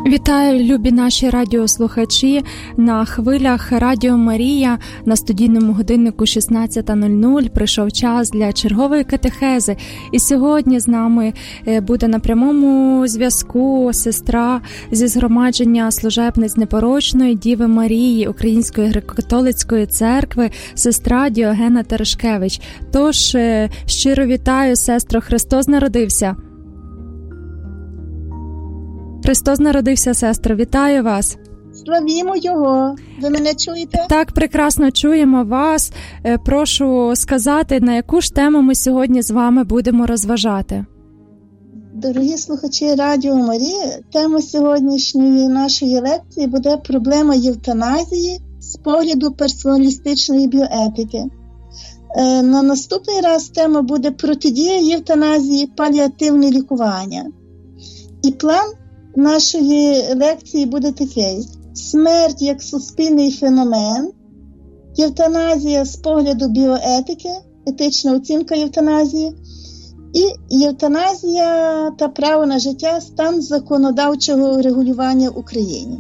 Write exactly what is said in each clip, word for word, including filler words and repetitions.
Вітаю, любі наші радіослухачі на хвилях Радіо Марія. На студійному годиннику шістнадцята нуль нуль прийшов час для чергової катехези. І сьогодні з нами буде на прямому зв'язку сестра зі згромадження служебниць Непорочної Діви Марії Української греко-католицької церкви, сестра Діогена Терешкевич. Тож, щиро вітаю, сестро, Христос народився. Христос народився, сестро, вітаю вас. Славімо Його. Ви мене чуєте? Так, прекрасно чуємо вас. Прошу сказати, на яку ж тему ми сьогодні з вами будемо розважати. Дорогі слухачі Радіо Марія, тема сьогоднішньої нашої лекції буде проблема євтаназії з погляду персоналістичної біоетики. На наступний раз тема буде протидія євтаназії, паліативне лікування. І план нашої лекції буде такий: смерть як суспільний феномен, євтаназія з погляду біоетики, етична оцінка євтаназії, і євтаназія та право на життя, стан законодавчого регулювання в Україні.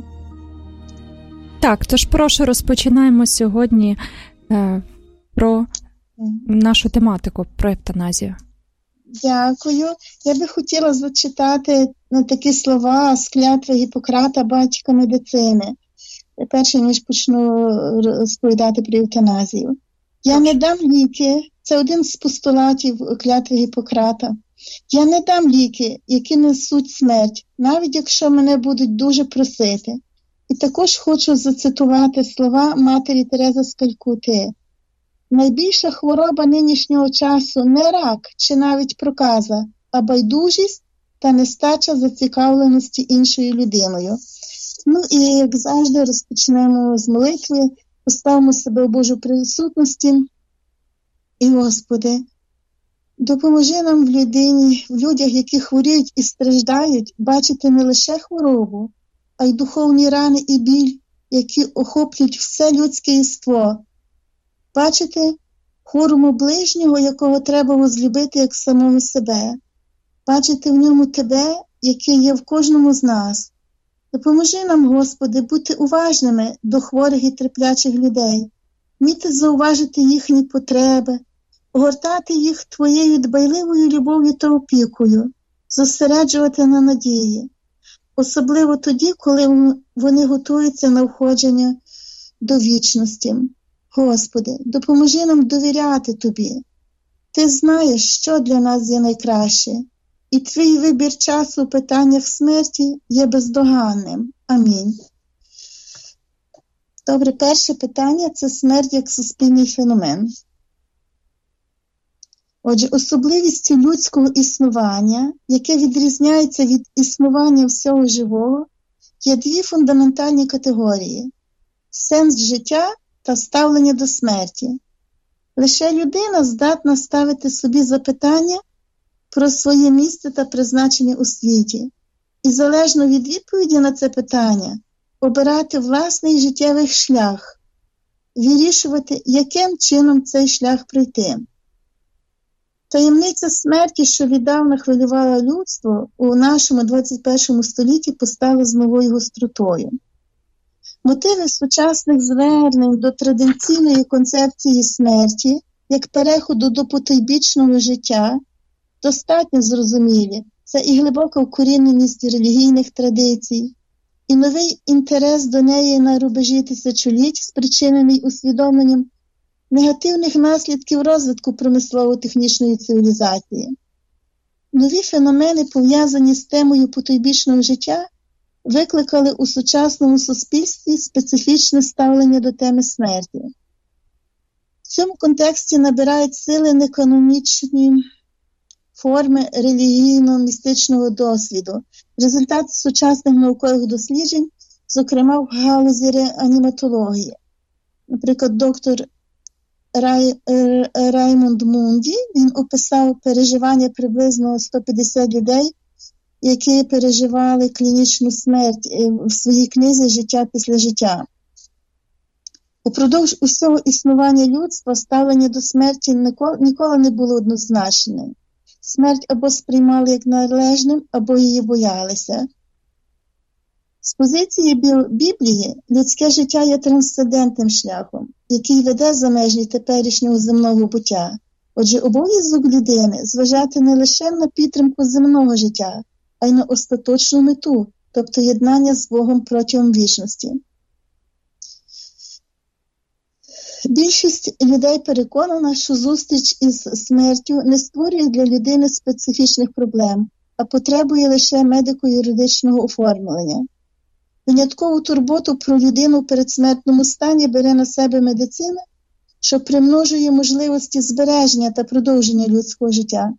Так, тож прошу, розпочинаємо сьогодні е, про нашу тематику, про евтаназію. Дякую. Я би хотіла зачитати такі слова з клятви Гіппократа, батька медицини, перше ніж почну розповідати про евтаназію. Я не дам ліки, це один з постулатів клятви Гіппократа. Я не дам ліки, які несуть смерть, навіть якщо мене будуть дуже просити. І також хочу зацитувати слова матері Терези з Калькути. Найбільша хвороба нинішнього часу не рак чи навіть проказа, а байдужість та нестача зацікавленості іншою людиною. Ну і, як завжди, розпочнемо з молитви, поставимо себе в Божу присутності. І, Господи, допоможи нам в людині, в людях, які хворіють і страждають, бачити не лише хворобу, а й духовні рани і біль, які охоплюють все людське єство. Бачити хворому ближнього, якого треба возлюбити як самого себе. Бачити в ньому Тебе, який є в кожному з нас. Допоможи нам, Господи, бути уважними до хворих і терплячих людей, вміти зауважити їхні потреби, огортати їх Твоєю дбайливою любов'ю та опікою, зосереджувати на надії, особливо тоді, коли вони готуються на входження до вічності. Господи, допоможи нам довіряти Тобі. Ти знаєш, що для нас є найкраще, і Твій вибір часу у питаннях смерті є бездоганним. Амінь. Добре, перше питання – це смерть як суспільний феномен. Отже, особливістю людського існування, яке відрізняється від існування всього живого, є дві фундаментальні категорії – сенс життя та ставлення до смерті. Лише людина здатна ставити собі запитання про своє місце та призначення у світі. І залежно від відповіді на це питання, обирати власний життєвий шлях, вирішувати, яким чином цей шлях пройти. Таємниця смерті, що віддавна хвилювала людство, у нашому двадцять першому столітті постала з новою гостротою. Мотиви сучасних звернень до традиційної концепції смерті, як переходу до потойбічного життя, достатньо зрозумілі. Це і глибока вкоріненість релігійних традицій, і новий інтерес до неї на рубежі тисячоліть, спричинений усвідомленням негативних наслідків розвитку промислово-технічної цивілізації. Нові феномени, пов'язані з темою потойбічного життя, викликали у сучасному суспільстві специфічне ставлення до теми смерті. В цьому контексті набирають сили неканонічні форми релігійно-містичного досвіду, результати сучасних наукових досліджень, зокрема в галузі реаніматології. Наприклад, доктор Рай, Раймонд Мунді, він описав переживання приблизно сто п'ятдесят людей, які переживали клінічну смерть в своїй книзі «Життя після життя». Упродовж усього існування людства ставлення до смерті ніколи не було однозначним. Смерть або сприймали як належним, або її боялися. З позиції Біблії людське життя є трансцендентним шляхом, який веде за межі теперішнього земного буття. Отже, обов'язок людини зважати не лише на підтримку земного життя, а й на остаточну мету, тобто єднання з Богом протягом вічності. Більшість людей переконана, що зустріч із смертю не створює для людини специфічних проблем, а потребує лише медико-юридичного оформлення. Виняткову турботу про людину в передсмертному стані бере на себе медицина, що примножує можливості збереження та продовження людського життя.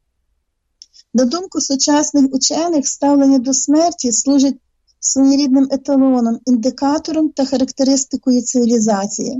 На думку сучасних учених, ставлення до смерті служить своєрідним еталоном, індикатором та характеристикою цивілізації.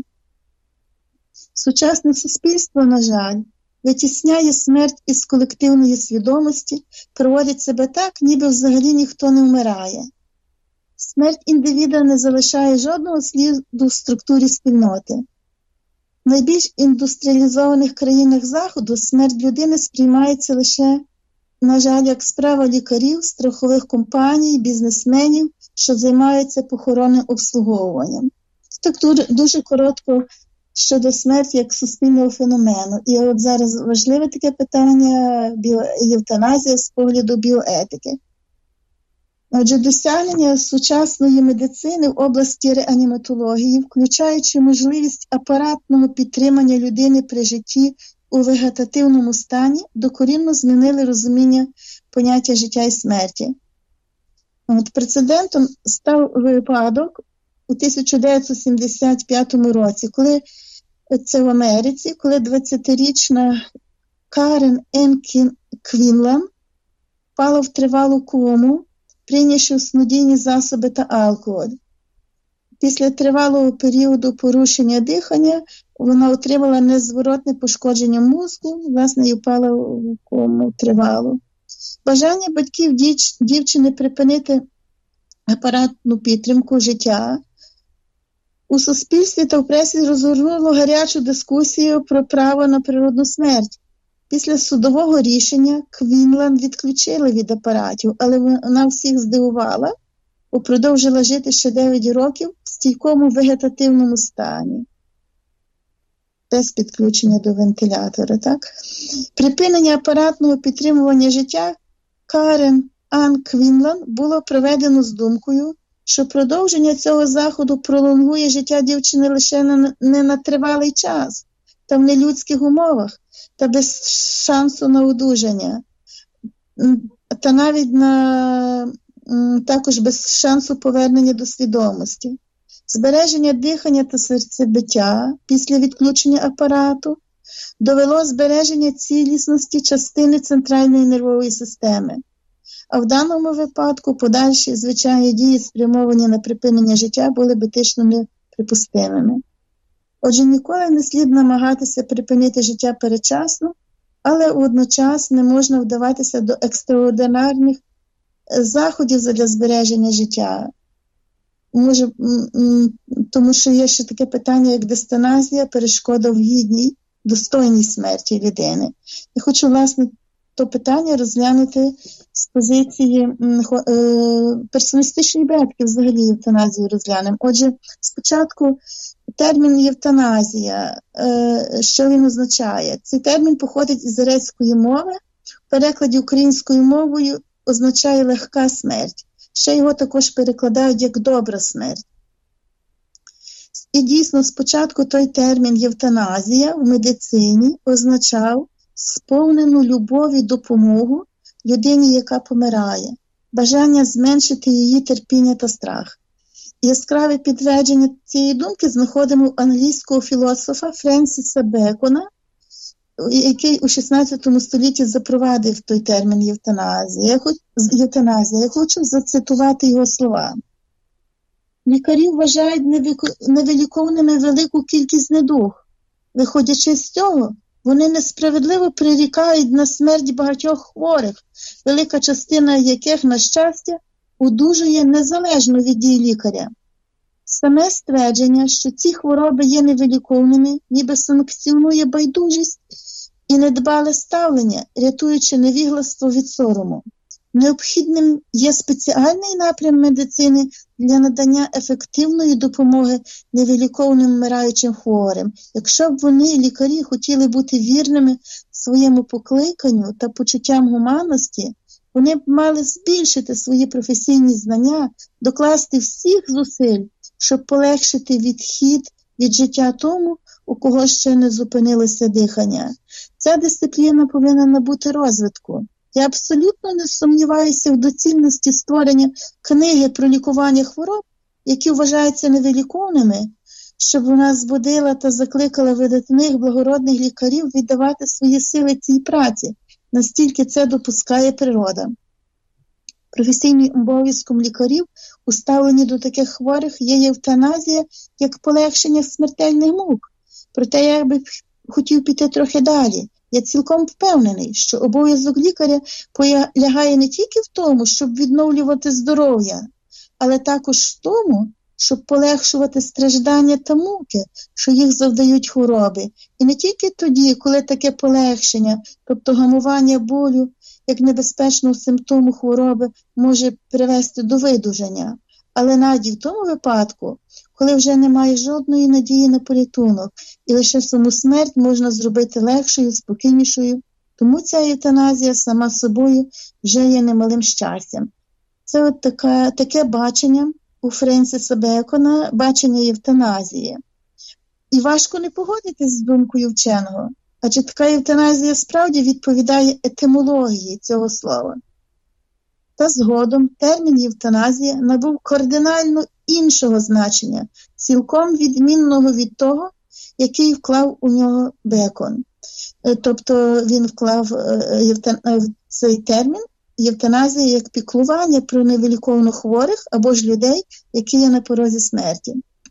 Сучасне суспільство, на жаль, витісняє смерть із колективної свідомості, проводить себе так, ніби взагалі ніхто не вмирає. Смерть індивіда не залишає жодного сліду в структурі спільноти. В найбільш індустріалізованих країнах Заходу смерть людини сприймається лише, на жаль, як справа лікарів, страхових компаній, бізнесменів, що займаються похоронним обслуговуванням. Так дуже коротко щодо смерті як суспільного феномену. І от зараз важливе таке питання – євтаназія з погляду біоетики. Отже, досягнення сучасної медицини в області реаніматології, включаючи можливість апаратного підтримання людини при житті у вегетативному стані, докорінно змінили розуміння поняття життя і смерті. От прецедентом став випадок у тисяча дев'ятсот сімдесят п'ятому році, коли це в Америці, коли двадцятирічна Карен Ен Квінлан впала в тривалу кому, прийнявши снодійні засоби та алкоголь. Після тривалого періоду порушення дихання вона отримала незворотне пошкодження мозку, власне, і впала в кому тривалу. Бажання батьків діч, дівчини припинити апаратну підтримку життя у суспільстві та в пресі розгорнуло гарячу дискусію про право на природну смерть. Після судового рішення Квінлан відключили від апаратів, але вона всіх здивувала, бо продовжила жити ще дев'ять років в стійкому вегетативному стані. Без підключення до вентилятора, так? Припинення апаратного підтримування життя Карен Ан Квінлан було проведено з думкою, що продовження цього заходу пролонгує життя дівчини лише на, не на тривалий час, та в нелюдських умовах, та без шансу на одужання, та навіть на, також без шансу повернення до свідомості. Збереження дихання та серцебиття після відключення апарату довело збереження цілісності частини центральної нервової системи. А в даному випадку подальші звичайні дії, спрямовані на припинення життя, були б етично неприпустимими. Отже, ніколи не слід намагатися припинити життя передчасно, але водночас не можна вдаватися до екстраординарних заходів для збереження життя. Може, тому що є ще таке питання, як дистаназія, перешкода в гідній, достойній смерті людини. Я хочу, власне, то питання розглянути з позиції е, персоналістичної бетки, взагалі євтаназію розглянемо. Отже, спочатку термін євтаназія, е, що він означає? Цей термін походить із грецької мови, в перекладі українською мовою означає легка смерть. Ще його також перекладають як добра смерть. І дійсно, спочатку той термін євтаназія в медицині означав сповнену любов і допомогу людині, яка помирає, бажання зменшити її терпіння та страх. Яскраве підтвердження цієї думки знаходимо в англійського філософа Френсіса Бекона, який у шістнадцятому столітті запровадив той термін євтаназія. Я хочу, євтаназія. Я хочу зацитувати його слова. Лікарі вважають невиліковними велику кількість недуг. Виходячи з цього, вони несправедливо прирікають на смерть багатьох хворих, велика частина яких, на щастя, одужує незалежно від дій лікаря. Саме ствердження, що ці хвороби є невиліковними, ніби санкціонує байдужість і недбале ставлення, рятуючи невігластво від сорому. Необхідним є спеціальний напрям медицини для надання ефективної допомоги невиліковним вмираючим хворим. Якщо б вони, лікарі, хотіли бути вірними своєму покликанню та почуттям гуманності, вони б мали збільшити свої професійні знання, докласти всіх зусиль, щоб полегшити відхід від життя тому, у кого ще не зупинилося дихання. Ця дисципліна повинна набути розвитку. Я абсолютно не сумніваюся в доцільності створення книги про лікування хвороб, які вважаються невиліковними, щоб вона збудила та закликала видатних благородних лікарів віддавати свої сили цій праці, настільки це допускає природа. Професійним обов'язком лікарів у ставленні до таких хворих є євтаназія як полегшення смертельних мук. Проте я би хотів піти трохи далі. Я цілком впевнений, що обов'язок лікаря полягає не тільки в тому, щоб відновлювати здоров'я, але також в тому, щоб полегшувати страждання та муки, що їх завдають хвороби. І не тільки тоді, коли таке полегшення, тобто гамування болю, як небезпечного симптому хвороби, може привести до видужання, але навіть в тому випадку, коли вже немає жодної надії на порятунок, і лише саму смерть можна зробити легшою, спокійнішою, тому ця євтаназія сама собою вже є немалим щастям. Це от така, таке бачення у Френсіса Бекона, бачення євтаназії. І важко не погодитись з думкою вченого, адже така євтаназія справді відповідає етимології цього слова. Та згодом термін євтаназія набув кардинально іншого значення, цілком відмінного від того, який вклав у нього Бекон. Тобто він вклав в цей термін євтаназія як піклування про невиліковно хворих або ж людей, які є на порозі смерті.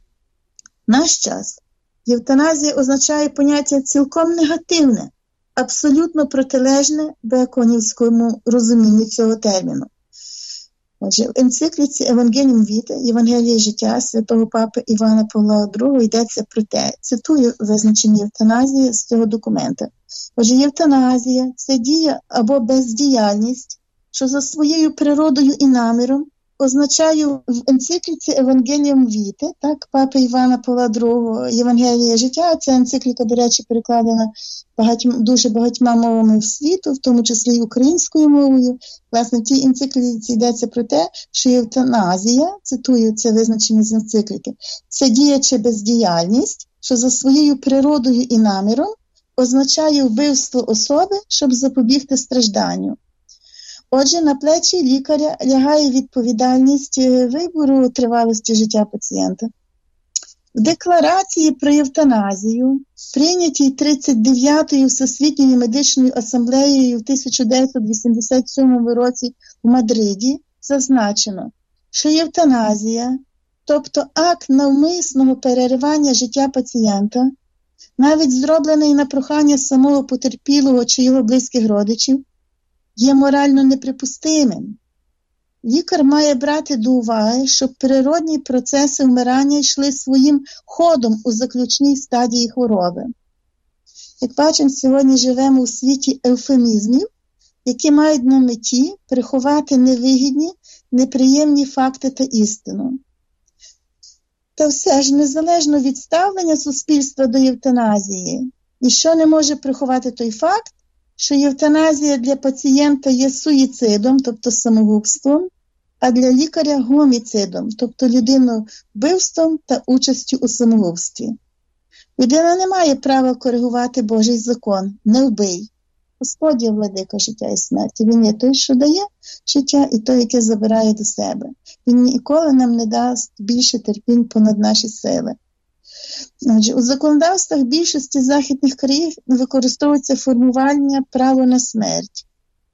В наш час євтаназія означає поняття цілком негативне, абсолютно протилежне беконівському розумінню цього терміну. Отже, в енцикліці Евангеліум Віте, Євангеліє життя святого папи Івана Павла другого йдеться про те, цитую визначення євтаназії з цього документа. Отже, євтаназія – це дія або бездіяльність, що за своєю природою і наміром означає в енцикліці Евангеліум Віте, так, папи Івана Павла другого, Євангеліє життя, ця енцикліка, до речі, перекладена багатьма, дуже багатьма мовами в світу, в тому числі і українською мовою. Власне, в тій енцикліці йдеться про те, що євтаназія, цитую це визначення з енцикліки, це дія чи бездіяльність, що за своєю природою і наміром означає вбивство особи, щоб запобігти стражданню. Отже, на плечі лікаря лягає відповідальність вибору тривалості життя пацієнта. В декларації про євтаназію, прийнятій тридцять дев'ятою Всесвітньою медичною асамблеєю в тисяча дев'ятсот вісімдесят сьомому році в Мадриді, зазначено, що євтаназія, тобто акт навмисного переривання життя пацієнта, навіть зроблений на прохання самого потерпілого чи його близьких родичів, є морально неприпустимим. Лікар має брати до уваги, щоб природні процеси вмирання йшли своїм ходом у заключній стадії хвороби. Як бачимо, сьогодні живемо у світі евфемізмів, які мають на меті приховати невигідні, неприємні факти та істину. Та все ж, незалежно від ставлення суспільства до євтаназії, ніщо не може приховати той факт, що євтаназія для пацієнта є суїцидом, тобто самогубством, а для лікаря гоміцидом, тобто людиновбивством та участю у самогубстві. Людина не має права коригувати Божий закон «не вбий». Господь є владика життя і смерті. Він є той, що дає життя, і той, яке забирає до себе. Він ніколи нам не дасть більше терпінь понад наші сили. Отже, у законодавствах більшості західних країн використовується формування «право на смерть».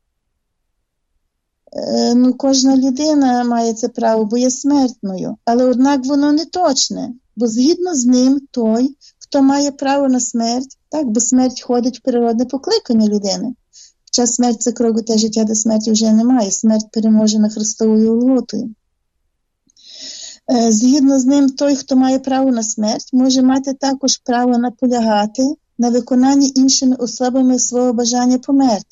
Е, ну, кожна людина має це право, бо є смертною, але однак воно не точне, бо згідно з ним той, хто має право на смерть, так, бо смерть ходить в природне покликання людини. Хоча смерть – це крок у те життя, де смерті вже немає, смерть переможена Христовою Голготою. Згідно з ним, той, хто має право на смерть, може мати також право наполягати на виконанні іншими особами свого бажання померти,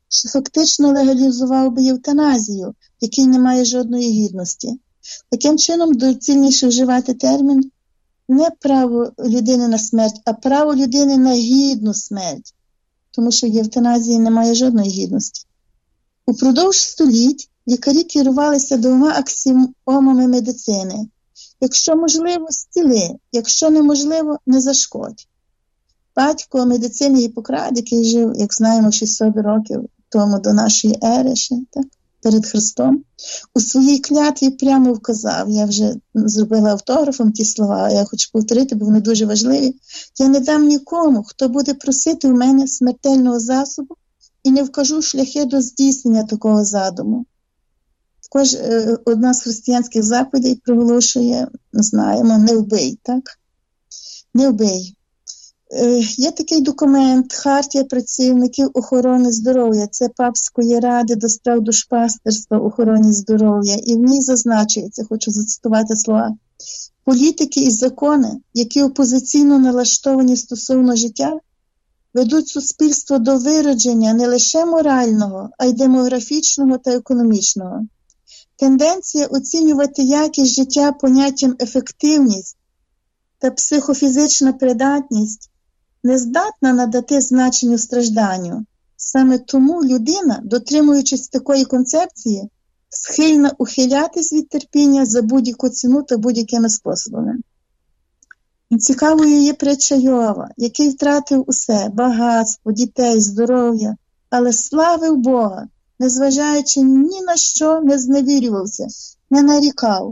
що фактично легалізував би євтаназію, який не має жодної гідності. Таким чином, доцільніше вживати термін не право людини на смерть, а право людини на гідну смерть, тому що в євтаназії немає жодної гідності. Упродовж століть лікарі керувалися двома аксіомами медицини. Якщо можливо, зціли, якщо неможливо, не зашкодь. Батько медицини Гіппократ, який жив, як знаємо, шістсот років тому до нашої ери, ще, так, перед Христом, у своїй клятві прямо вказав, я вже зробила автографом ті слова, я хочу повторити, бо вони дуже важливі, я не дам нікому, хто буде просити у мене смертельного засобу, і не вкажу шляхи до здійснення такого задуму. Також е, одна з християнських заповідей проголошує, знаємо, не вбий, так? Не вбий. Е, є такий документ «Хартія працівників охорони здоров'я». Це Папської ради до справ душпастерства охорони здоров'я. І в ній зазначується, хочу зацитувати слова, політики і закони, які опозиційно налаштовані стосовно життя, ведуть суспільство до виродження не лише морального, а й демографічного та економічного. Тенденція оцінювати якість життя поняттям ефективність та психофізична придатність не здатна надати значенню стражданню. Саме тому людина, дотримуючись такої концепції, схильна ухилятись від терпіння за будь-яку ціну та будь-якими способами. І цікавою є притча Йова, який втратив усе – багатство, дітей, здоров'я, але славив Бога, незважаючи ні на що не зневірювався, не нарікав.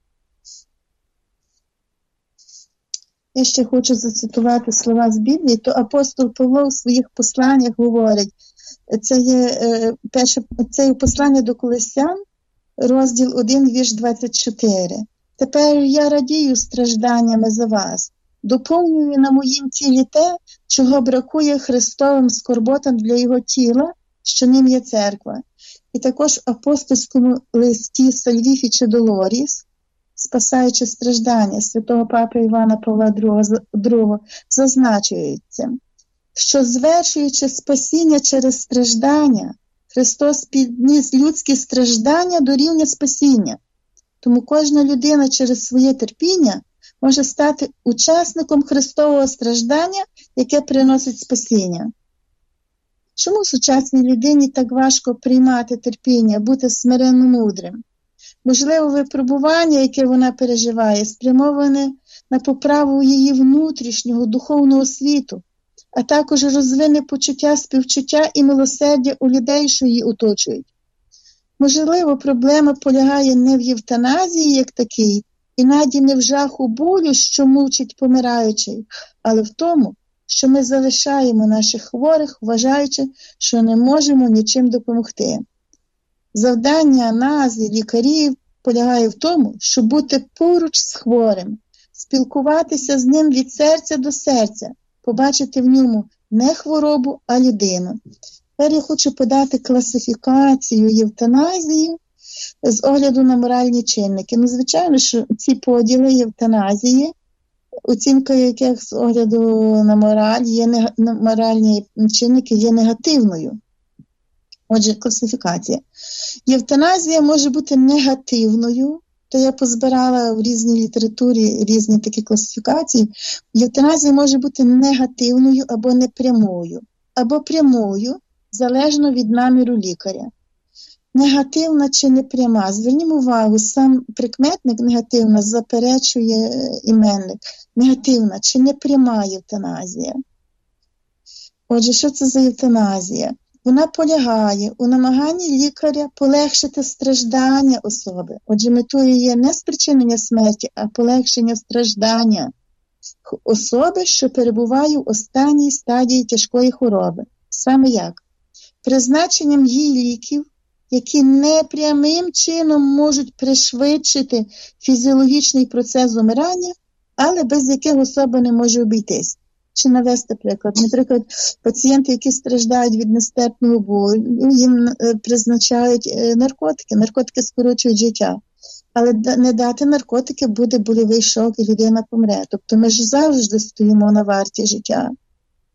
Я ще хочу зацитувати слова з Біблії, то апостол Павло в своїх посланнях говорить, це є е, перше, це є послання до Колосян, розділ один, вірш двадцять чотири. Тепер я радію стражданнями за вас, доповнюю на моїм тілі те, чого бракує Христовим скорботам для його тіла, що ним є церква. І також в апостольському листі Сальвіфі чи Долоріс, спасаючи страждання святого папи Івана Павла другого, зазначується, що звершуючи спасіння через страждання, Христос підніс людські страждання до рівня спасіння. Тому кожна людина через своє терпіння може стати учасником Христового страждання, яке приносить спасіння. Чому сучасній людині так важко приймати терпіння, бути смиренно мудрим? Можливо, випробування, яке вона переживає, спрямоване на поправу її внутрішнього духовного світу, а також розвине почуття співчуття і милосердя у людей, що її оточують. Можливо, проблема полягає не в євтаназії як такій, і навіть не в жаху болю, що мучить помираючий, але в тому, що ми залишаємо наших хворих, вважаючи, що не можемо нічим допомогти. Завдання нас і лікарів полягає в тому, щоб бути поруч з хворим, спілкуватися з ним від серця до серця, побачити в ньому не хворобу, а людину. Тепер я хочу подати класифікацію євтаназії з огляду на моральні чинники. Ну, звичайно, що ці поділи євтаназії, оцінка яких з огляду на мораль, є нег... на моральні чинники є негативною. Отже, класифікація. Євтаназія може бути негативною, то я позбирала в різній літературі різні такі класифікації. Євтаназія може бути негативною або непрямою, або прямою, залежно від наміру лікаря. Негативна чи непряма. Звернімо увагу, сам прикметник негативна заперечує іменник. Негативна чи непряма євтаназія. Отже, що це за євтаназія? Вона полягає у намаганні лікаря полегшити страждання особи. Отже, метою є не спричинення смерті, а полегшення страждання особи, що перебуває в останній стадії тяжкої хвороби. Саме як? Призначенням їй ліків, які непрямим чином можуть пришвидшити фізіологічний процес умирання, але без яких особа не може обійтись. Чи навести приклад? Наприклад, пацієнти, які страждають від нестерпного болю, їм призначають наркотики. Наркотики скорочують життя. Але не дати наркотики, буде больовий шок і людина помре. Тобто ми ж завжди стоїмо на варті життя.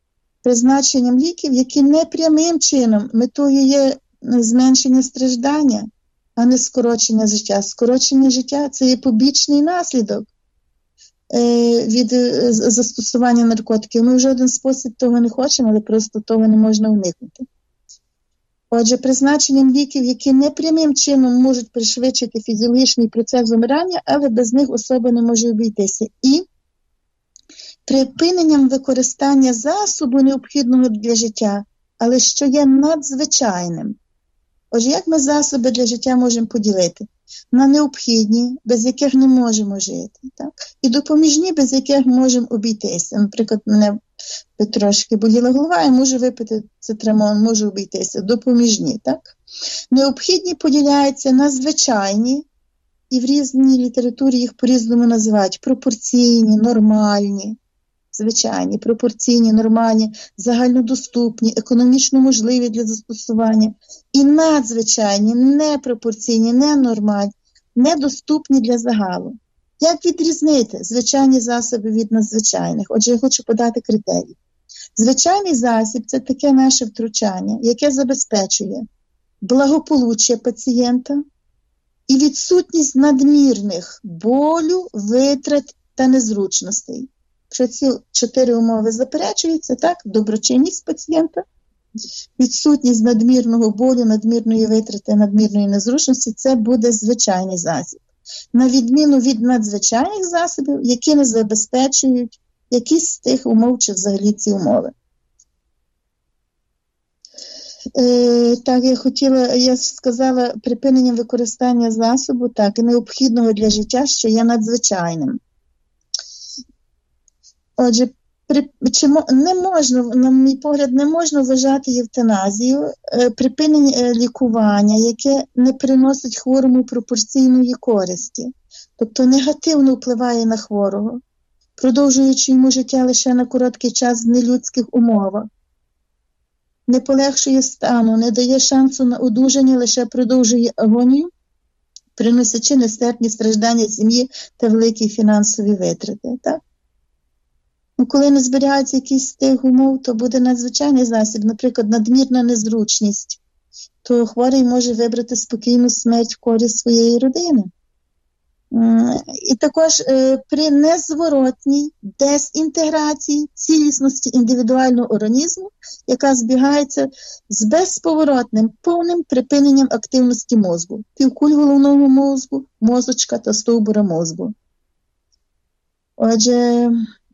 призначенням ліків, які не прямим чином метою є зменшення страждання, а не скорочення життя. Скорочення життя – це є побічний наслідок е, від е, застосування наркотиків. Ми в жоден спосіб того не хочемо, але просто того не можна уникнути. Отже, призначенням ліків, які не прямим чином можуть пришвидшити фізіологічний процес вимирання, але без них особа не може обійтися. І припиненням використання засобу, необхідного для життя, але що є надзвичайним. Отже, як ми засоби для життя можемо поділити? На необхідні, без яких не можемо жити, так? І допоміжні, без яких можемо обійтися. Наприклад, мене трошки боліла голова, я можу випити цитрамон, можу обійтися. Допоміжні, так? Необхідні поділяються на звичайні, і в різній літературі їх по-різному називають. Пропорційні, нормальні, звичайні, пропорційні, нормальні, загальнодоступні, економічно можливі для застосування. І надзвичайні, непропорційні, ненормальні, недоступні для загалу. Як відрізнити звичайні засоби від надзвичайних? Отже, я хочу подати критерії. Звичайний засіб – це таке наше втручання, яке забезпечує благополуччя пацієнта і відсутність надмірних болю, витрат та незручностей. Якщо ці чотири умови заперечуються, так, доброчинність пацієнта, відсутність надмірного болю, надмірної витрати, надмірної незручності – це буде звичайний засіб. На відміну від надзвичайних засобів, які не забезпечують якісь з тих умов чи взагалі ці умови. Е, так, я хотіла, я сказала, припиненням використання засобу, так, необхідного для життя, що є надзвичайним. Отже, при, чи, не можна, на мій погляд, не можна вважати євтаназію е, припинення е, лікування, яке не приносить хворому пропорційної користі, тобто негативно впливає на хворого, продовжуючи йому життя лише на короткий час в нелюдських умовах, не полегшує стану, не дає шансу на одужання, лише продовжує агонію, приносячи нестерпні страждання сім'ї та великі фінансові витрати. Так? Ну, коли не зберігаються якісь з тих умов, то буде надзвичайний засіб, наприклад, надмірна незручність, то хворий може вибрати спокійну смерть в користь своєї родини. І також е, при незворотній дезінтеграції цілісності індивідуального організму, яка збігається з безповоротним повним припиненням активності мозку, півкуль головного мозку, мозочка та стовбура мозку. Отже,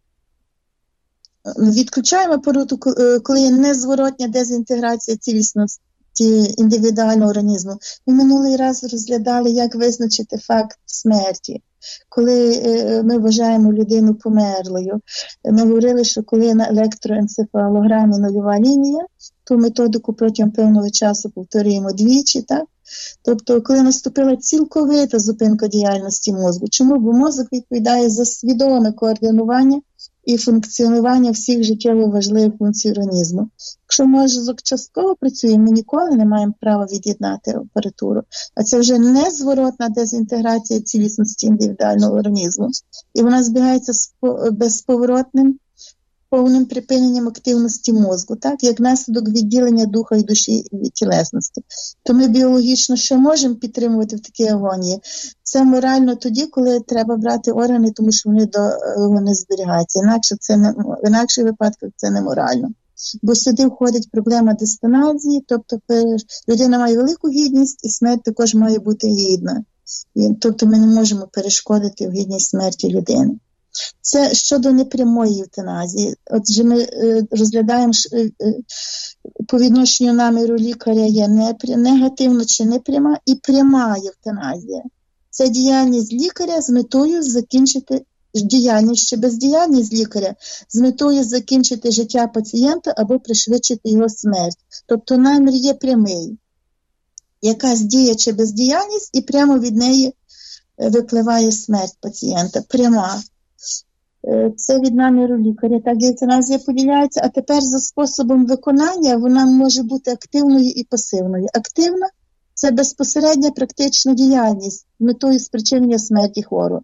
відключаємо апарату, коли є незворотня дезінтеграція цілісності індивідуального організму. Ми минулий раз розглядали, як визначити факт смерті. Коли е, ми вважаємо людину померлою, ми говорили, що коли на електроенцефалограмі нульова лінія, ту методику протягом певного часу повторюємо двічі, так? Тобто, коли наступила цілковита зупинка діяльності мозку. Чому? Бо мозок відповідає за свідоме координування і функціонування всіх життєво важливих функцій організму. Якщо мозок частково працює, ми ніколи не маємо права від'єднати апаратуру. А це вже незворотна дезінтеграція цілісності індивідуального організму. І вона збігається з безповоротним, повним припиненням активності мозку, так, як наслідок відділення духа і душі від тілесності. То ми біологічно ще можемо підтримувати в такій агонії. Це морально тоді, коли треба брати органи, тому що вони довго не зберігаються. Інакше це не, в інакших випадках це не морально. Бо сюди входить проблема дистоназії, тобто людина має велику гідність і смерть також має бути гідна. Тобто ми не можемо перешкодити в гідній смерті людини. Це щодо непрямої євтаназії. Отже, ми е, розглядаємо е, е, по відношенню наміру лікаря є непря, негативна чи непряма і пряма євтаназія. Це діяльність лікаря з метою закінчити діяльність чи бездіяльність лікаря з метою закінчити життя пацієнта або пришвидшити його смерть. Тобто намір є прямий. Якась дія чи бездіяльність і прямо від неї випливає смерть пацієнта. Пряма. Це від наміру лікаря. Так, євтаназія поділяється, а тепер за способом виконання вона може бути активною і пасивною. Активна – це безпосередня практична діяльність з метою спричинення смерті хворого.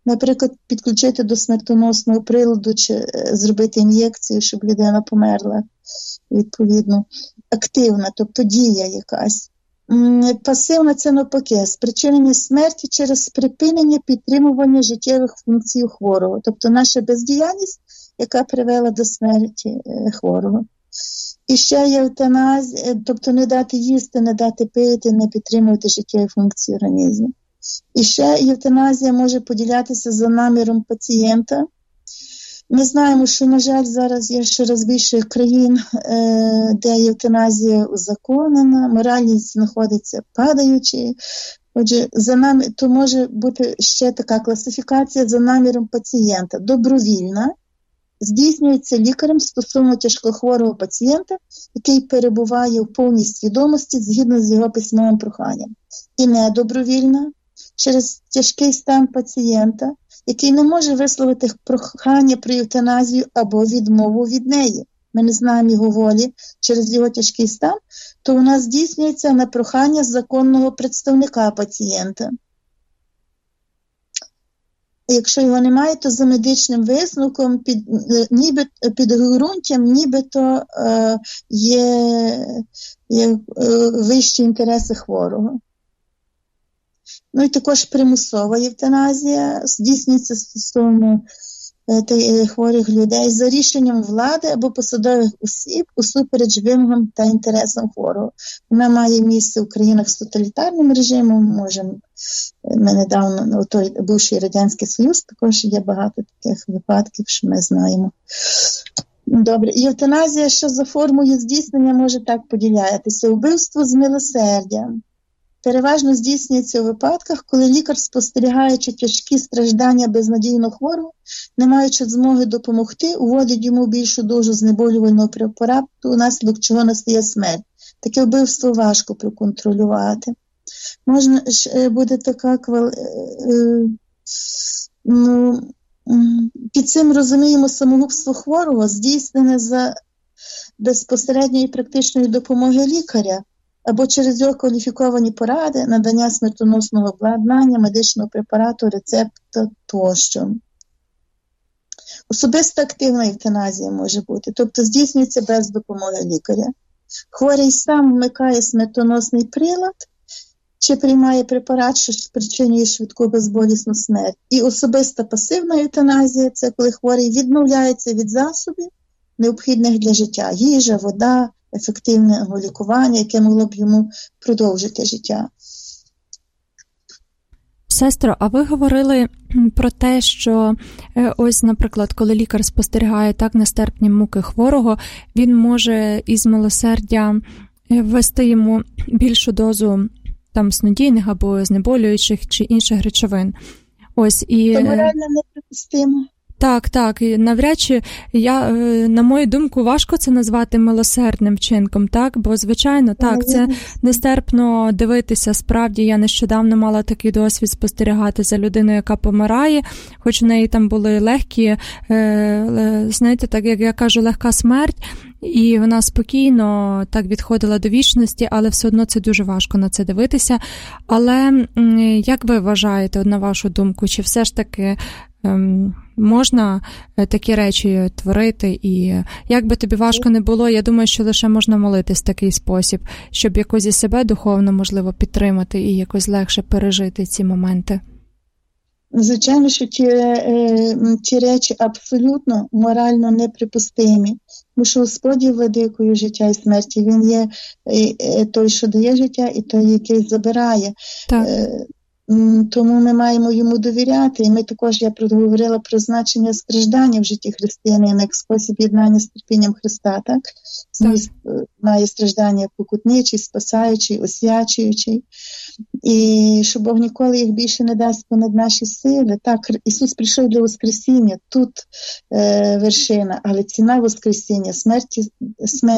Наприклад, підключити до смертоносного приладу чи зробити ін'єкцію, щоб людина померла, відповідно. Активна, тобто дія якась. Пасивна – це навпаки, спричинення смерті через припинення підтримування життєвих функцій у хворого. Тобто наша бездіяльність, яка привела до смерті хворого. І ще є евтаназія, тобто не дати їсти, не дати пити, не підтримувати життєві функції організму. І ще евтаназія може поділятися за наміром пацієнта. Ми знаємо, що, на жаль, зараз є щораз більше країн, де евтаназія узаконена, моральність знаходиться падаючи. Отже, за нами, то може бути ще така класифікація за наміром пацієнта. Добровільна, здійснюється лікарем стосовно тяжкохворого пацієнта, який перебуває в повній свідомості згідно з його письмовим проханням. І недобровільна, через тяжкий стан пацієнта, який не може висловити прохання про евтаназію або відмову від неї. Ми не знаємо його волі через його тяжкий стан, то у нас здійснюється на прохання законного представника пацієнта. Якщо його немає, то за медичним висновком, під, ніби, під ґрунтям, нібито е, є, є е, вищі інтереси хворого. Ну і також примусова евтаназія здійснюється стосовно е, хворих людей за рішенням влади або посадових осіб усупереч вимогам та інтересам хворого. Вона має місце в країнах з тоталітарним режимом, можемо, ми недавно, той бувший Радянський Союз, також є багато таких випадків, що ми знаємо. Добре, евтаназія, що за формою здійснення, може так поділятися. Вбивство з милосердя. Переважно здійснюється у випадках, коли лікар, спостерігаючи тяжкі страждання безнадійно хворого, не маючи змоги допомогти, уводить йому більшу дозу знеболювального препарату, унаслідок чого настає смерть. Таке вбивство важко проконтролювати. Можна ж буде така квал... ну, під цим розуміємо самогубство хворого, здійснене за безпосередньої практичної допомоги лікаря, або через його кваліфіковані поради, надання смертоносного обладнання, медичного препарату, рецепта тощо. Особисто активна евтаназія може бути, тобто здійснюється без допомоги лікаря. Хворий сам вмикає смертоносний прилад, чи приймає препарат, що спричинює швидку безболісну смерть. І особиста пасивна евтаназія – це коли хворий відмовляється від засобів, необхідних для життя. Їжа, вода, ефективне лікування, яке могло б йому продовжити життя. Сестро, а ви говорили про те, що ось, наприклад, коли лікар спостерігає так нестерпні муки хворого, він може із милосердя ввести йому більшу дозу там снодійних або знеболюючих чи інших речовин. Ось, і... Це морально неприпустимо. Так, так, і навряд чи, я, на мою думку, важко це назвати милосердним вчинком, так, бо, звичайно, так, це нестерпно дивитися, справді, я нещодавно мала такий досвід спостерігати за людиною, яка помирає, хоч в неї там були легкі, знаєте, так, як я кажу, легка смерть, і вона спокійно так відходила до вічності, але все одно це дуже важко на це дивитися. Але як ви вважаєте, на вашу думку, чи все ж таки ем, можна такі речі творити? І як би тобі важко не було, я думаю, що лише можна молитись в такий спосіб, щоб якось і себе духовно, можливо, підтримати і якось легше пережити ці моменти. Звичайно, що ті, е, ті речі абсолютно морально неприпустимі. Тому що Господь є владикою життя і смерті. Він є е, той, що дає життя, і той, який забирає. Так. Е, тому ми маємо йому довіряти. І ми також, я проговорила про значення страждання в житті християнина, як спосіб єднання з терпінням Христа. Так? Зміст має страждання покутничий, спасаючий, освячуючий. І що Бог ніколи їх більше не дасть понад наші сили. Так, Ісус прийшов для воскресіння, тут е, вершина, але ціна воскресіння, смерті, смерть,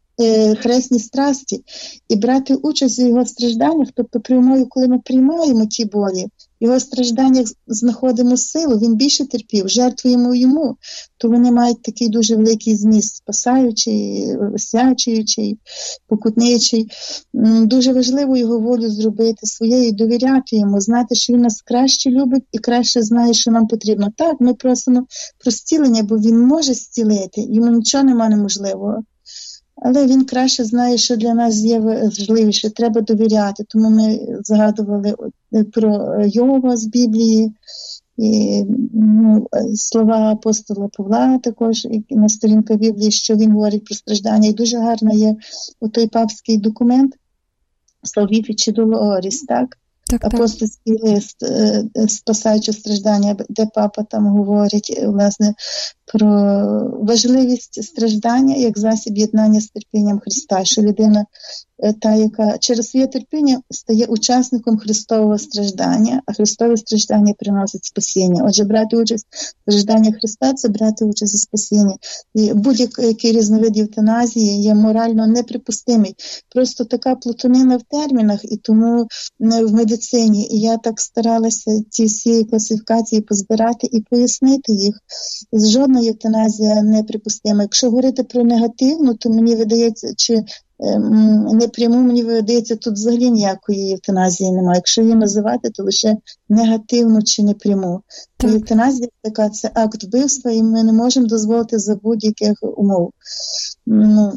хресні страсті і брати участь у його стражданнях, тобто прямою, коли ми приймаємо ті болі, в його стражданнях знаходимо силу, він більше терпів, жертвуємо йому, то вони мають такий дуже великий зміст, спасаючий, освячуючий, покутничий. Дуже важливо його волю зробити своєю, довіряти йому, знати, що він нас краще любить і краще знає, що нам потрібно. Так, ми просимо про зцілення, бо він може зцілити, йому нічого нема неможливого. Але він краще знає, що для нас є важливіше, треба довіряти. Тому ми згадували про Йова з Біблії, і, ну, слова апостола Павла також на сторінках Біблії, що він говорить про страждання. І дуже гарно є той папський документ «Salvifici Doloris», так? Так, апостольський лист, спасаючи страждання, де папа там говорить, власне, про важливість страждання як засіб єднання з терпінням Христа, що людина, та, яка через своє терпіння стає учасником Христового страждання, а Христове страждання приносить спасіння. Отже, брати участь в стражданні Христа – це брати участь у спасінні. І будь-який різновид евтаназії є морально неприпустимий. Просто така плутанина в термінах, і тому в медицині. І я так старалася ці всі класифікації позбирати і пояснити їх. Жодна евтаназія неприпустима. Якщо говорити про негативну, то мені видається, чи непряму, мені видається, тут взагалі ніякої евтаназії немає. Якщо її називати, то лише негативну чи непряму. То евтаназія така, це акт вбивства, і ми не можемо дозволити за будь-яких умов. Ну,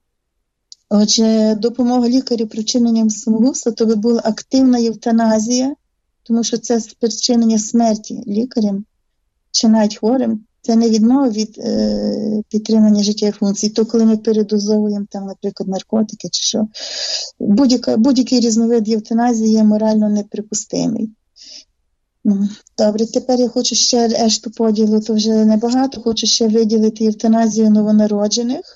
отже, допомога лікарю при вчиненні самогубства, то би була активна евтаназія, тому що це спричинення смерті лікарем чи навіть хворим. Це не відмова від е, підтримання життєвих функцій. То, коли ми передозовуємо, там, наприклад, наркотики чи що, будь-яка, будь-який різновид евтаназії є морально неприпустимий. Добре, тепер я хочу ще решту поділу, то вже небагато, хочу ще виділити евтаназію новонароджених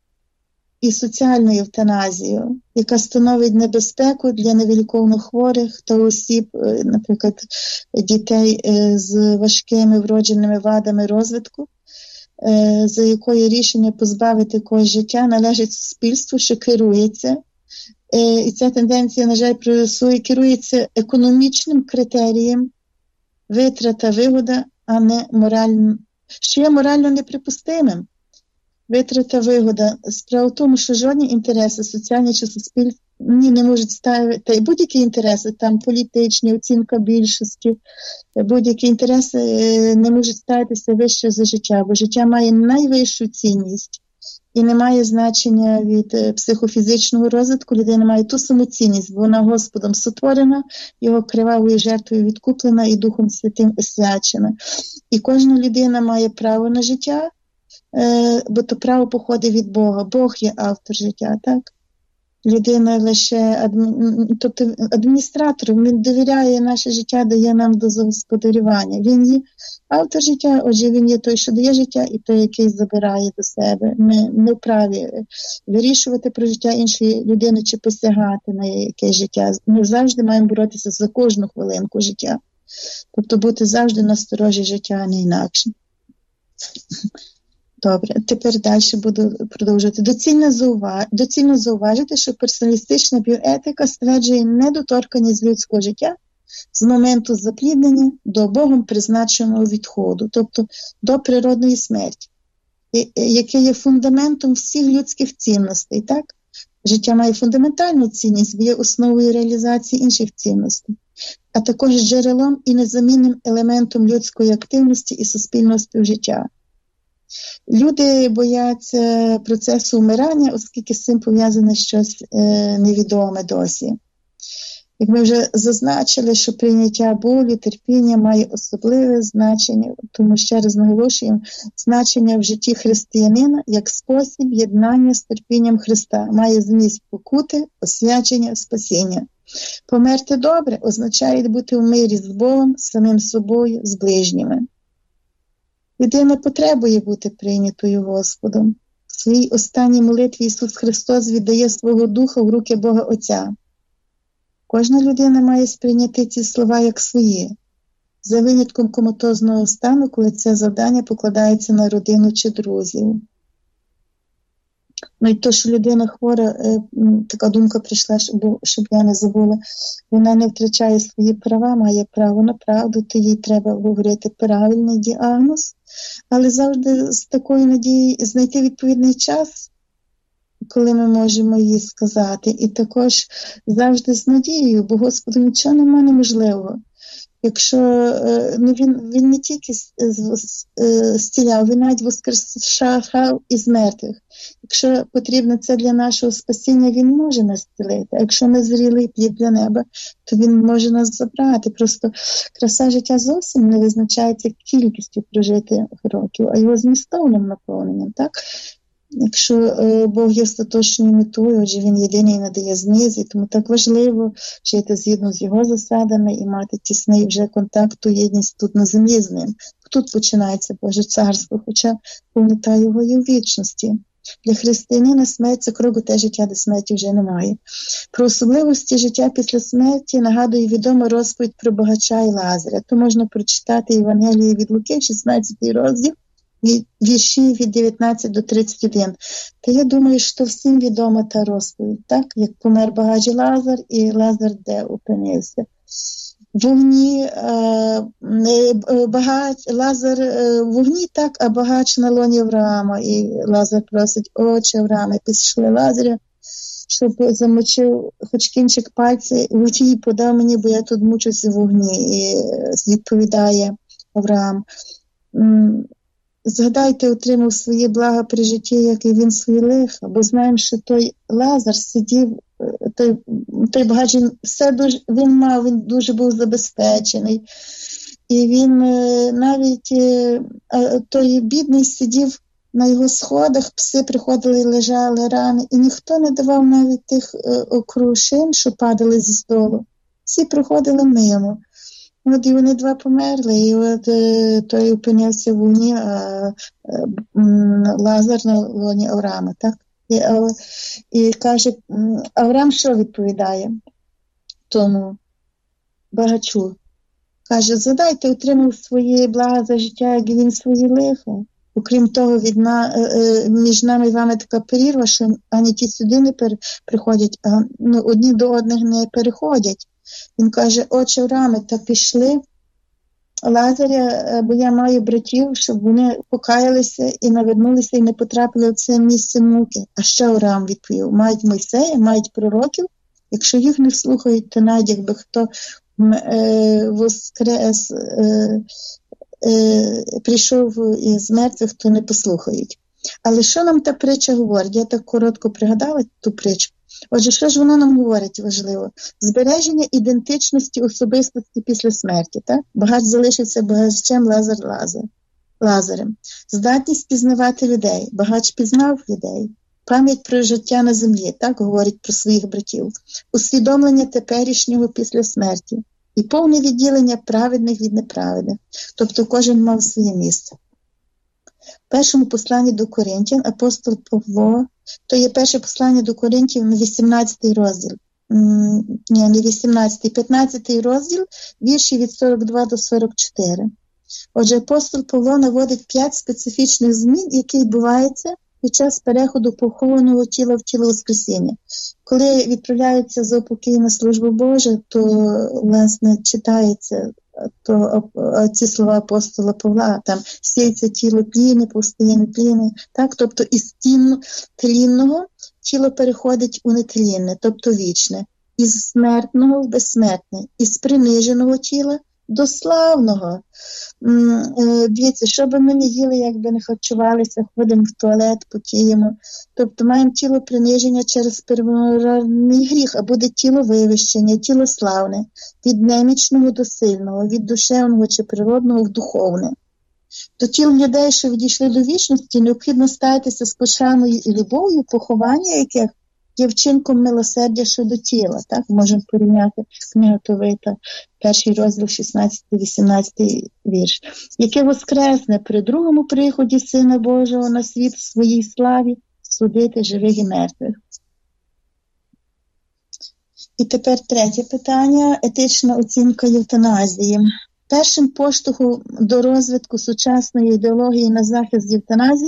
і соціальну евтаназію, яка становить небезпеку для невиліковно хворих та осіб, наприклад, дітей з важкими вродженими вадами розвитку, за якою рішення позбавити когось життя належить суспільству, що керується. І ця тенденція, на жаль, прогресує, керується економічним критерієм витрата, вигода, а не морально, що є морально неприпустимим. Витрата, вигода. Справа в тому, що жодні інтереси, соціальні чи суспільні, не можуть ставити, та й будь-які інтереси, там політичні, оцінка більшості, будь-які інтереси не можуть ставитися вище за життя, бо життя має найвищу цінність і не має значення від психофізичного розвитку. Людина має ту саму цінність, бо вона Господом сотворена, його кривавою жертвою відкуплена і Духом Святим освячена. І кожна людина має право на життя, бо то право походить від Бога. Бог є автор життя, так? Людина лише адмі... тобто адміністратор, він довіряє наше життя, дає нам до господарювання. Він є автор життя, отже, він є той, що дає життя, і той, який забирає до себе. Ми не вправі вирішувати про життя іншої людини чи посягати на якесь життя. Ми завжди маємо боротися за кожну хвилинку життя. Тобто бути завжди на сторожі життя, а не інакше. Добре, тепер далі буду продовжувати. Доцільно, зауваж... Доцільно зауважити, що персоналістична біоетика стверджує недоторканність людського життя з моменту запліднення до Богом призначеного відходу, тобто до природної смерті, яке є фундаментом всіх людських цінностей. Так? Життя має фундаментальну цінність, бо є основою реалізації інших цінностей, а також джерелом і незамінним елементом людської активності і суспільного співжиття. Люди бояться процесу вмирання, оскільки з цим пов'язане щось е, невідоме досі. Як ми вже зазначили, що прийняття болю, терпіння має особливе значення, тому ще раз наголошуємо, значення в житті християнина як спосіб єднання з терпінням Христа, має зміст покути, освячення, спасіння. Померти добре означає бути в мирі з Богом, самим собою, з ближніми. Людина потребує бути прийнятою Господом. В своїй останній молитві Ісус Христос віддає свого Духа в руки Бога Отця. Кожна людина має сприйняти ці слова як свої, за винятком коматозного стану, коли це завдання покладається на родину чи друзів. Ну і то, що людина хвора, така думка прийшла, щоб, щоб я не забула, вона не втрачає свої права, має право на правду, то їй треба говорити правильний діагноз, але завжди з такою надією знайти відповідний час, коли ми можемо їй сказати, і також завжди з надією, бо Господу нічого немає неможливого. Якщо ну, він, він не тільки зціляв, він навіть воскрешав із мертвих. Якщо потрібно це для нашого спасіння, він може нас зцілити. А якщо ми зрілий плід для неба, то він може нас забрати. Просто краса життя зовсім не визначається кількістю прожитих років, а його змістовним наповненням, так? Якщо е, Бог є остаточною метою, отже він єдиний надає знизу, тому так важливо жити згідно з його засадами і мати тісний вже контакт, ту єдність тут на землі з ним. Тут починається Боже царство, хоча повнота його є у вічності. Для християнина смерть – це крок у те життя, де смерті вже немає. Про особливості життя після смерті нагадує відома розповідь про багача і Лазаря. То можна прочитати Євангеліє від Луки, шістнадцятий розділ, вірші від дев'ятнадцять до тридцять один. Та я думаю, що всім відома та розповідь, так? Як помер багач Лазар, і Лазар де опинився. В вогні е, багач, Лазар е, в вогні, так, а багач на лоні Авраама. І Лазар просить: «Отче Аврааме, пішли Лазаря, щоб замочив хоч кінчик пальця, воді подав мені, бо я тут мучуся в вогні». І відповідає Авраам: «Згадайте, отримав свої блага при житті, як і він свої лиха, бо знаємо, що той Лазар сидів, той, той багач, все дуже, він мав, він дуже був забезпечений. І він навіть, той бідний сидів на його сходах, пси приходили і лежали рани, і ніхто не давав навіть тих окрушин, що падали зі столу. Всі приходили мимо. От і вони два померли, і от е, той опинився в вогні, а е, Лазар на лоні Авраама, так? І, а, і каже, Авраам що відповідає тому багачу? Каже: «Задайте, отримав свої блага за життя, як і він свої лиха. Окрім того, від на, е, між нами і вами така перерва, що ані ті сюди не пер, приходять, а ну, одні до одних не переходять». Він каже: «Отче Аврааме, та пішли Лазаря, бо я маю братів, щоб вони покаялися і навернулися і не потрапили в це місце муки». А що Авраам відповів: «Мають Мойсея, мають пророків, якщо їх не слухають, то навіть якби хто е, воскрес, е, е, прийшов із мертвих, то не послухають». Але що нам та притча говорить? Я так коротко пригадала ту притчу. Отже, що ж вона нам говорить важливо? Збереження ідентичності особистості після смерті. Так? Багач залишився багачем, Лазар Лазар, Лазарем. Здатність пізнавати людей. Багач пізнав людей. Пам'ять про життя на землі, так говорить про своїх братів. Усвідомлення теперішнього після смерті. І повне відділення праведних від неправедних. Тобто кожен мав своє місце. В першому посланні до Коринтян апостол Павло, то є перше послання до Коринтів, вісімнадцятий розділ, ні, не вісімнадцятий, п'ятнадцятий розділ, вірші від сорок два до сорок чотири. Отже, апостол Павло наводить п'ять специфічних змін, які відбуваються під час переходу похованого тіла в тіло Воскресіння. Коли відправляються за упокій на службу Божу, то, власне, читається то ці слова апостола Павла, там сіється тіло тлінне, повстає нетлінне, так, тобто із тінно, тлінного тіло переходить у нетлінне, тобто вічне, із смертного в безсмертне, із приниженого тіла до славного. Дивіться, що би ми не їли, як би не харчувалися, ходимо в туалет, потіємо. Тобто маємо тіло приниження через первородний гріх, а буде тіло вивищення, тіло славне, від немічного до сильного, від душевного чи природного в духовне. До тіл людей, що відійшли до вічності, необхідно ставитися з пошаною і любов'ю, поховання яких є вчинком милосердя щодо тіла. Так? Можемо порівняти книгу Товита, перший розділ, шістнадцятий-вісімнадцятий вірш. Яке воскресне при другому приході Сина Божого на світ в своїй славі судити живих і мертвих. І тепер третє питання – етична оцінка євтаназії. Першим поштовхом до розвитку сучасної ідеології на захист євтаназії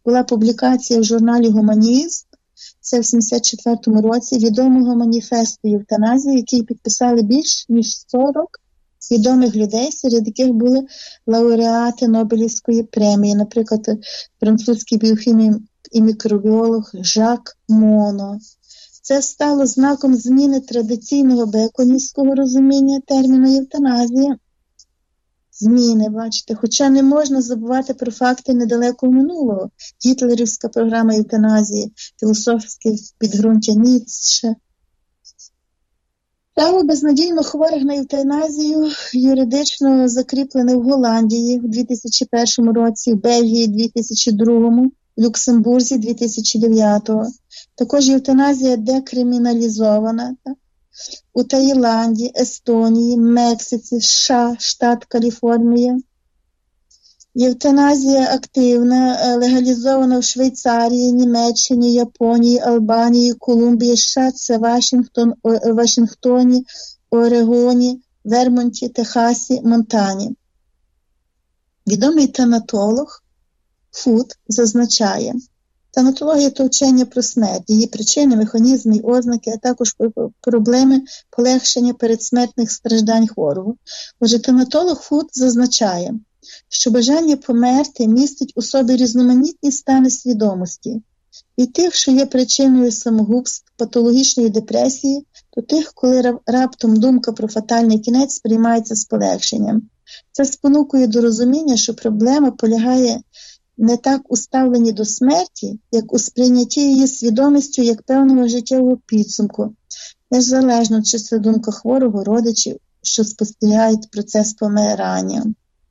була публікація в журналі «Гуманіст», це в сімдесят четвертому році, відомого маніфесту евтаназії, який підписали більш ніж сорок відомих людей, серед яких були лауреати Нобелівської премії, наприклад, французький біохімік і мікробіолог Жак Моно. Це стало знаком зміни традиційного беконівського розуміння терміну евтаназія. Зміни, бачите, хоча не можна забувати про факти недалекого минулого. Гітлерівська програма евтаназії, філософське підґрунтя Ніцше. Право безнадійно хворих на евтаназію юридично закріплене в Голландії в дві тисячі першому році, в Бельгії в дві тисячі другому, в Люксембурзі дві тисячі дев'ятого. Також евтаназія декриміналізована, так? У Таїланді, Естонії, Мексиці, США, штат Каліфорнія. Евтаназія активна, легалізована в Швейцарії, Німеччині, Японії, Албанії, Колумбії, США, це Вашингтон, Вашингтоні, Орегоні, Вермонті, Техасі, Монтані. Відомий танатолог Фуд зазначає, танатологія – то вчення про смерть, її причини, механізми й ознаки, а також проблеми полегшення передсмертних страждань хворого. Отже, танатолог Фуд зазначає, що бажання померти містить у собі різноманітні стани свідомості. Від тих, що є причиною самогубств, патологічної депресії, до тих, коли раптом думка про фатальний кінець сприймається з полегшенням. Це спонукує до розуміння, що проблема полягає не так у ставленні до смерті, як у сприйнятті її свідомістю як певного життєвого підсумку, незалежно, чи це думка хворого, родичів, що спостерігають процес помирання.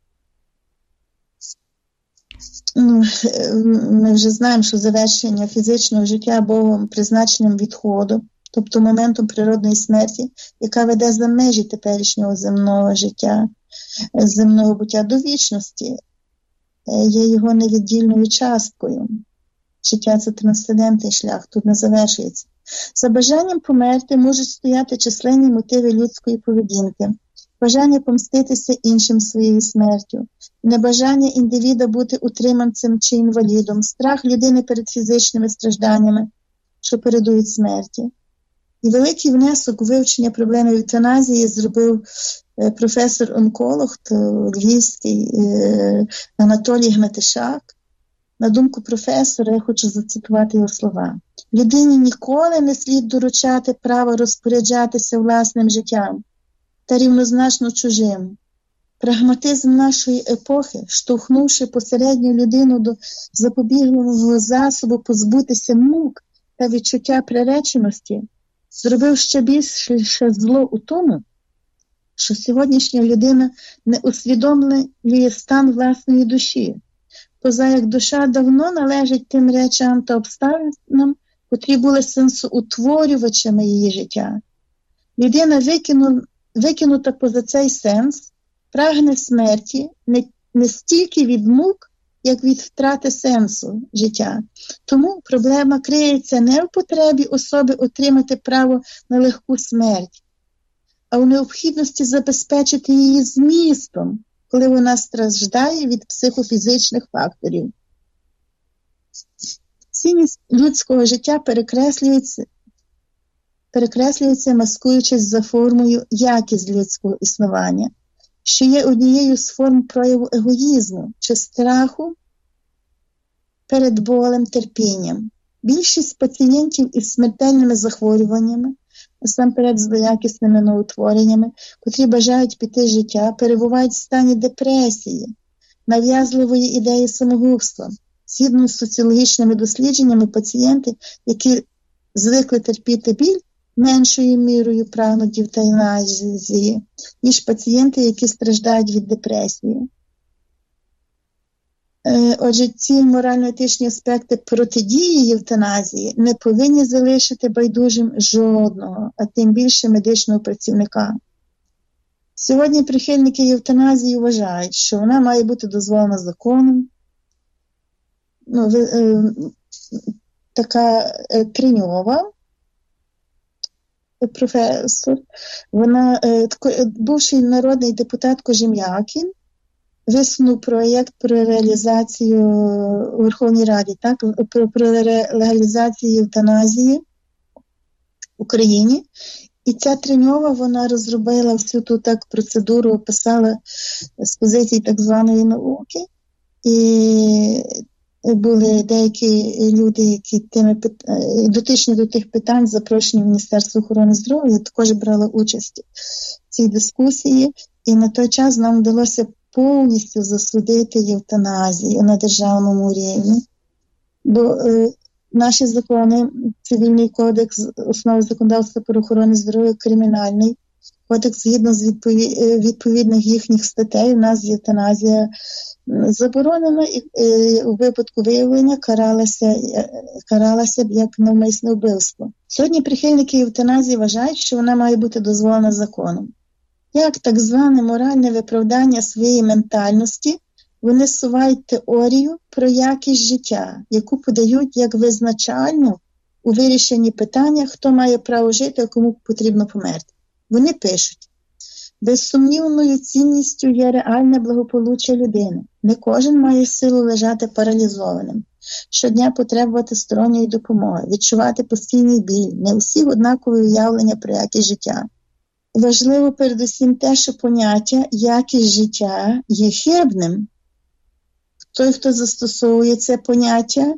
Ну, ми вже знаємо, що завершення фізичного життя Богом призначенням відходу, тобто моментом природної смерті, яка веде за межі теперішнього земного життя, земного буття до вічності, є його невіддільною часткою. Життя – це трансцендентний шлях, тут не завершується. За бажанням померти можуть стояти численні мотиви людської поведінки. Бажання помститися іншим своєю смертю, небажання індивіда бути утриманцем чи інвалідом, страх людини перед фізичними стражданнями, що передують смерті. І великий внесок у вивчення проблеми евтаназії зробив професор-онколог львівський Анатолій Гметишак. На думку професора, я хочу зацитувати його слова. Людині ніколи не слід доручати право розпоряджатися власним життям та рівнозначно чужим. Прагматизм нашої епохи, штовхнувши посередню людину до запобіжливого засобу позбутися мук та відчуття приреченості, зробив ще більше зло у тому, що сьогоднішня людина не усвідомлює стан власної душі, поза як душа давно належить тим речам та обставинам, котрі були сенсоутворювачами її життя. Людина викину, викинута поза цей сенс, прагне смерті не, не стільки від мук, як від втрати сенсу життя. Тому проблема криється не в потребі особи отримати право на легку смерть, а у необхідності забезпечити її змістом, коли вона страждає від психофізичних факторів. Цінність людського життя перекреслюється, перекреслюється, маскуючись за формою якість людського існування, що є однією з форм прояву егоїзму чи страху перед болем, терпінням. Більшість пацієнтів із смертельними захворюваннями, насамперед з злоякісними новоутвореннями, котрі бажають піти з життя, перебувають в стані депресії, нав'язливої ідеї самогубства. Згідно з соціологічними дослідженнями, пацієнти, які звикли терпіти біль, меншою мірою прагнуть евтаназії, ніж пацієнти, які страждають від депресії. Отже, ці морально-етичні аспекти протидії евтаназії не повинні залишити байдужим жодного, а тим більше медичного працівника. Сьогодні прихильники евтаназії вважають, що вона має бути дозволена законом. Ну, е, така е, Триньова, професор, вона, е, тако, бувший народний депутат Кожем'якін, висунув проєкт про реалізацію у Верховній Раді, так, про, про легалізацію евтаназії в Україні. І ця Треньова, вона розробила всю ту так процедуру, описала з позиції так званої науки. І були деякі люди, які тими дотичні до тих питань, запрошені в Міністерство охорони здоров'я, також брали участь в цій дискусії. І на той час нам вдалося повністю засудити евтаназію на державному рівні. Бо е, наші закони, Цивільний кодекс, основи законодавства про охорону здоров'я, Кримінальний кодекс, згідно з відповід... відповідних їхніх статей, у нас евтаназія заборонена і е, у випадку виявлення каралася, е, каралася б як навмисне вбивство. Сьогодні прихильники евтаназії вважають, що вона має бути дозволена законом. Як так зване моральне виправдання своєї ментальності, вони сувають теорію про якість життя, яку подають як визначальну у вирішенні питання, хто має право жити, а кому потрібно померти. Вони пишуть: безсумнівною цінністю є реальне благополуччя людини. Не кожен має силу лежати паралізованим, щодня потребувати сторонньої допомоги, відчувати постійний біль, не у всіх однакові уявлення про якість життя. Важливо передусім те, що поняття якість життя є хибним. Той, хто застосовує це поняття,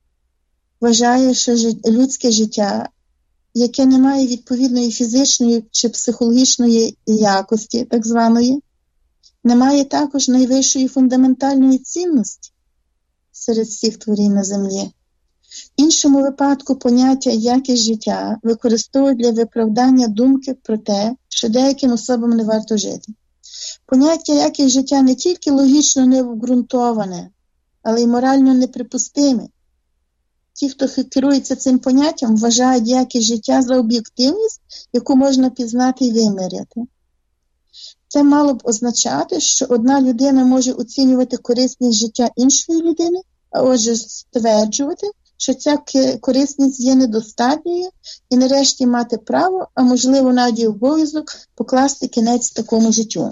вважає, що людське життя, яке не має відповідної фізичної чи психологічної якості, так званої, не має також найвищої фундаментальної цінності серед всіх творінь на землі. В іншому випадку поняття якість життя використовують для виправдання думки про те, що деяким особам не варто жити. Поняття якість життя не тільки логічно не обґрунтоване, але й морально неприпустиме. Ті, хто керується цим поняттям, вважають якість життя за об'єктивність, яку можна пізнати і виміряти. Це мало б означати, що одна людина може оцінювати корисність життя іншої людини, а отже стверджувати, що ця корисність є недостатньою і нарешті мати право, а можливо навіть і обов'язок покласти кінець такому життю.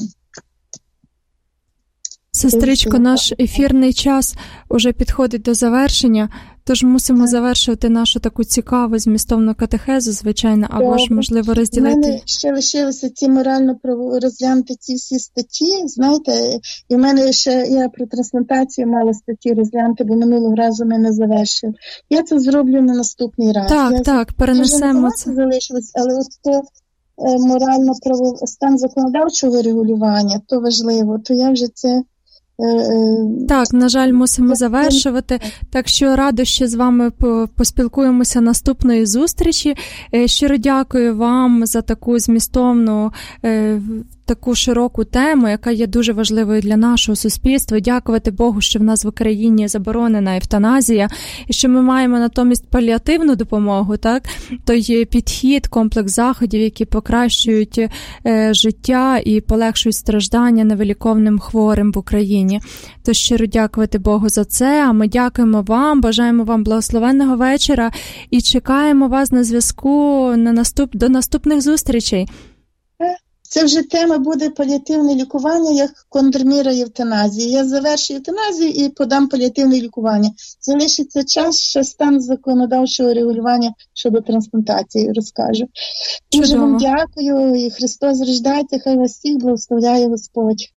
Сестричко, наш ефірний час уже підходить до завершення, тож мусимо завершувати нашу таку цікаву змістовну катехезу, звичайно, або ж, можливо, розділити. У мене ще лишилося ці морально розглянути ці всі статті, знаєте, і в мене ще, я про трансплантацію мала статті розглянути, бо минулого разу ми не завершили. Я це зроблю на наступний раз. Так, я так, перенесемо це. Залишилось, але от то морально право стан законодавчого регулювання, то важливо, то я вже це Так, на жаль, мусимо завершувати, так що радо ще з вами поспілкуємося наступної зустрічі. Щиро дякую вам за таку змістовну, таку широку тему, яка є дуже важливою для нашого суспільства. Дякувати Богу, що в нас в Україні заборонена евтаназія, і що ми маємо натомість паліативну допомогу, так? Той підхід, комплекс заходів, які покращують е, життя і полегшують страждання невиліковним хворим в Україні. Тож щиро дякувати Богу за це, а ми дякуємо вам, бажаємо вам благословенного вечора і чекаємо вас на зв'язку на наступ... до наступних зустрічей. Це вже тема буде паліативне лікування як контрміра евтаназії. Я завершу евтаназію і подам паліативне лікування. Залишиться час, що стан законодавчого регулювання щодо трансплантації розкажу. Дуже вам дякую і Христос рождайте, хай вас всіх благословляє Господь.